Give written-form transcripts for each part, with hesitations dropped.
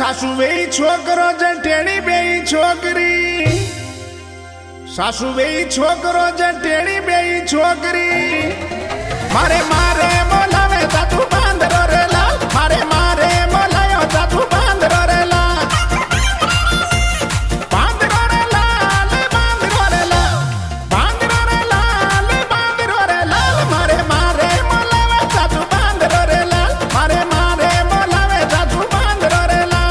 सासू वेई छोकरो जटेड़ी बेई छोकरी सासू वेई छोकरो जटेड़ी बेई छोकरी मारे मारे बोलावे जातू बांधरो रे लाल मारे मारे बोलायो जातू बांधरो रे लाल बांधरो रे लाल बांधरो रे लाल बांधरो रे लाल बांधरो रे लाल मारे मारे बोलावे जातू बांधरो रे लाल मारे मारे बोलावे जातू बांधरो रे लाल।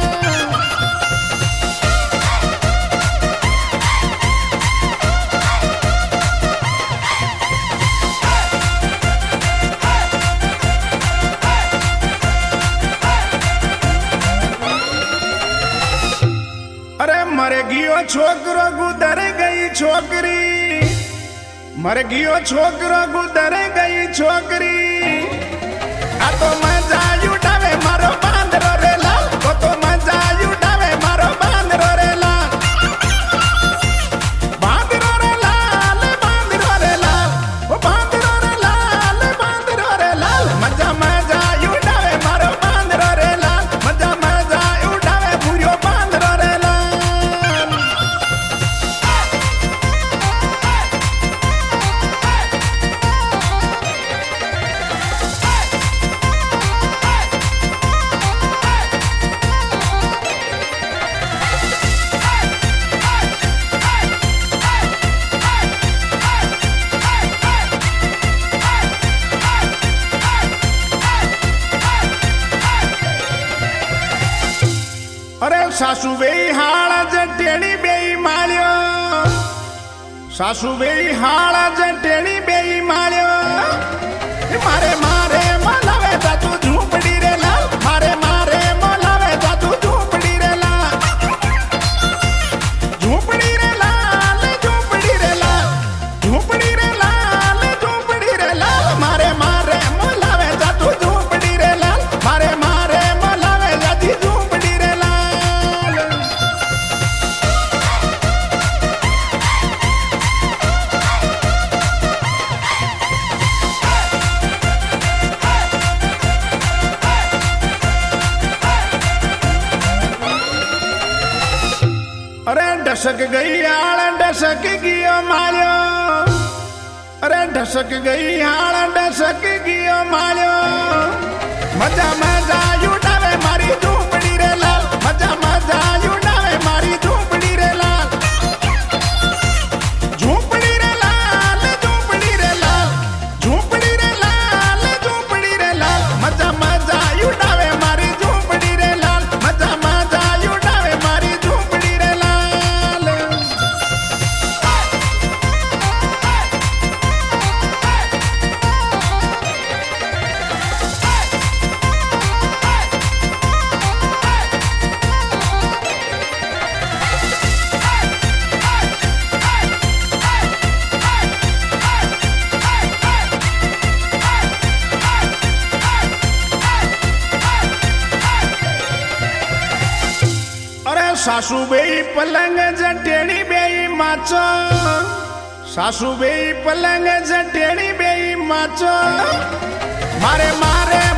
अरे मर गयो छोकरो गुदर गई छोकरी मर गयो छोकरो गुदर गई छोकरी आ तो मजा उठावे मारो बांधरो रे लाल तो मजा उठावे मारो बांधरो रे लाल बांधरो रे लाल बांधरो रे लाल ओ बांधरो रे लाल बांधरो रे लाल मजा मजा उठावे मारो बांधरो रे लाल मजा मजा उठावे पूरो बांधरो रे लाल। अरे सासू बेई हाड़ जटेड़ी बेई मालियो सासू बेई हाड़ जटेड़ी बेई मालियो मारे मारे मोलावे जातू झूपड़ी रे लाल मारे मारे मोलावे जातू झूपड़ी रे लाल झूपड़ी रे लाल झूपड़ी रे लाल झूपड़ी रे लाल झूपड़ी रे लाल मारे मारे मोलावे जातू झूपड़ी रे लाल मारे मारे मोलावे जाती झूपड़ी रे लाल। अरे ढसक गई आड़ ढसक गियो मालियो अरे ढसक गई आड़ ढसक गियो मालियो मजा मजा उठावे मारी झूपड़ी रे लाल मजा मजा उठावे मारी झूपड़ी रे लाल झूपड़ी रे लाल झूपड़ी रे लाल झूपड़ी रे लाल झूपड़ी रे लाल मजा मजा उठावे मारी झूपड़ी रे लाल मजा मजा उठावे मारी झूपड़ी रे लाल। अरे सासू बेई पलंग जटेड़ी बेई माचो सासू बेई पलंग जटेड़ी बेई माचो मारे मारे